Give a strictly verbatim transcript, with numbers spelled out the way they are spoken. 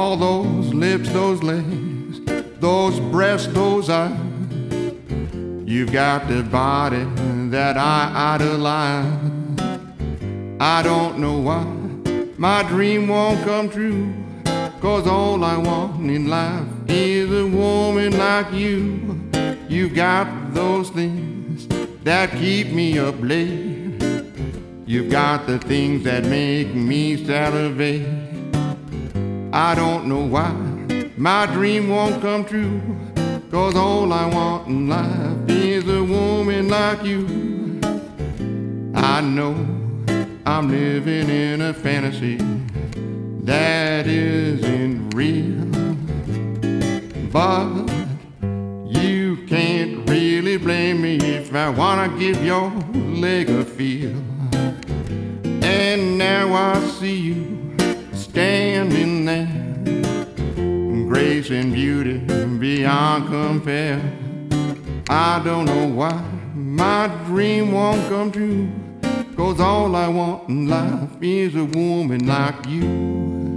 All those lips, those legs, those breasts, those eyes. You've got the body that I idolize. I don't know why my dream won't come true, 'cause all I want in life is a woman like you. You've got those things that keep me up late. You've got the things that make me salivate. I don't know why my dream won't come true, 'cause all I want in life is a woman like you. I know I'm living in a fantasy that isn't real, but you can't really blame me if I wanna give your leg a feel. And now I see you standing there, grace and beauty beyond compare. I don't know why my dream won't come true, 'cause all I want in life is a woman like you.